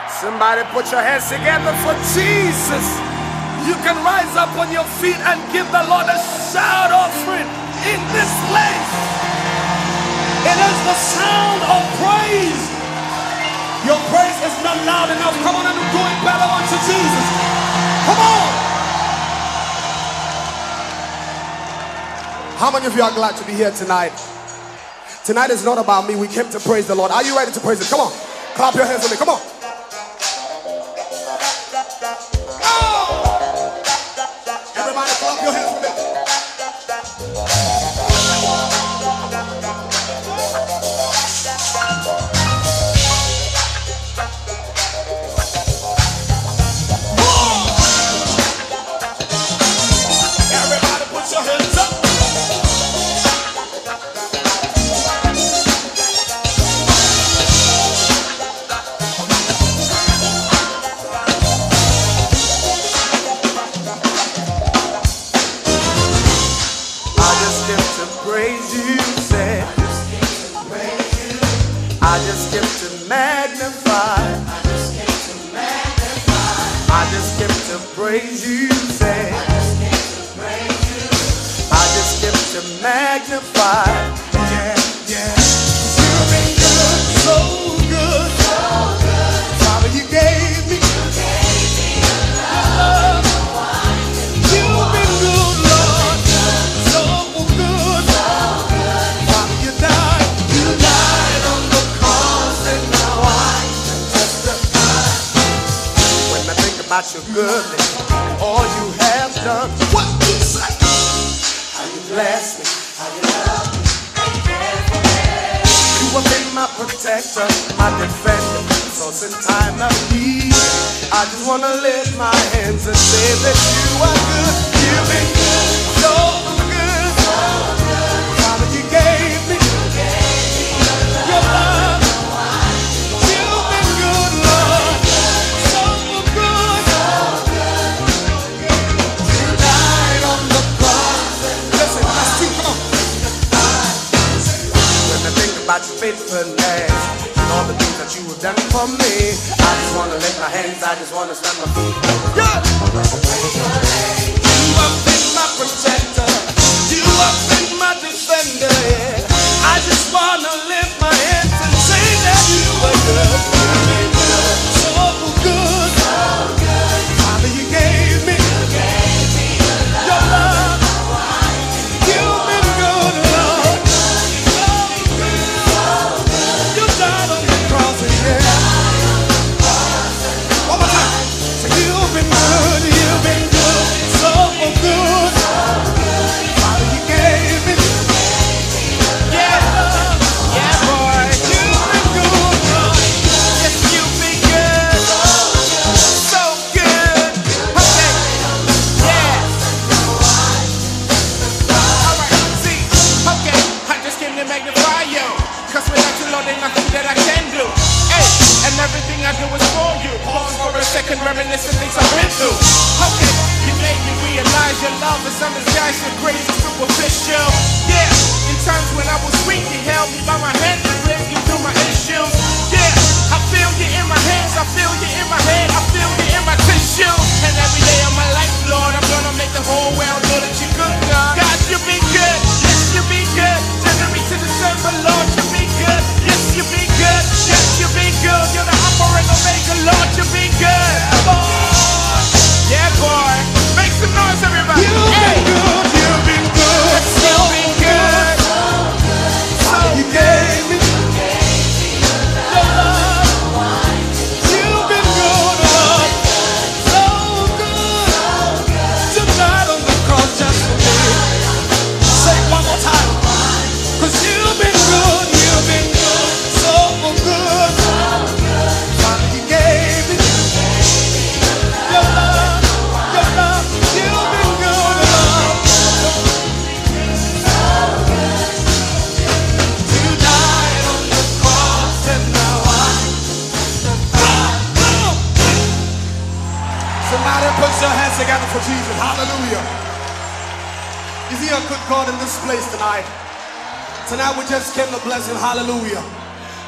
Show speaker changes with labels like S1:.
S1: Somebody put your hands together for Jesus. You can rise up on your feet and give the Lord a shout offering in this place. It is the sound of praise. Your praise is not loud enough. Come on and do it better unto Jesus. Come on. How many of you are glad to be here tonight? Tonight is not about me. We came to praise the Lord. Are you ready to praise Him? Come on. Clap your hands for me. Come on. Everybody clap your hands for me. Everybody put your hands up. Praise you, say. I just came to magnify. I just came to praise you, say. I just came to magnify. Yeah, yeah. You've been good, so good, so good. Father, you gave me love. You've been good, Lord, so good. Father, you died on the cross, and now I testify. When I think about your goodness, all you have done, what you say? How you bless me, how you love me, how you care for me. You have been my protector, my defender, source in time of need. I just want to lift my hands and say that you are good. You've been good, so good, so good. Father, you gave me your love. You've been good, Lord, so good. You died on the cross. Listen, that's two, come on. When I think about your faithfulness and all the things that you have done for me, I just want to lift my hands, I just want to stand my feet. Yeah. You have been my protector, you have been my defender, yeah. I just want to lift my hands and say that you are good. You've been good, so good, so good. Father, you gave me your love. You've been good, Lord, so good. You died on the cross, yeah. One more time. Say, you've been good, so good. Father, you gave me, yeah, boy. You've been good, Lord. Yes, you've been good, so good. Okay, yeah. Alright, see, okay, I just came to magnify you, 'cause without you, Lord, ain't nothing that I can do. Hey, and everything I do is for you. Pause for a second, reminiscing things I've been through. Okay, you made me realize your love is undisguised, your grace is superficial. Yeah, in times when I was weak, you held me by my hand and led me through my issues. Yeah, I feel you in my hands, I feel you in my head, I feel you in my tissue. And every day of my life, Lord, I'm gonna make the whole world know that you're good, God. God, you be good, yes, you be good. January to December, Lord, you be good, yes, you be good, yes, you be good. You're the Alpha and Omega, Lord, you be good. Yeah, boy, make some noise, everybody. You've been good, you've been good, yes, you've been good. So you gave me your love. You've been good, Lord, so good. You died on the cross just for me. Say it one more time. 'Cause you've been good, so good. Father, you gave me your love, your love. You've been good, Lord. You died on the cross, and now somebody put your hands together for Jesus. Hallelujah. Is he a good God in this place tonight? Tonight we just came to bless him. Hallelujah.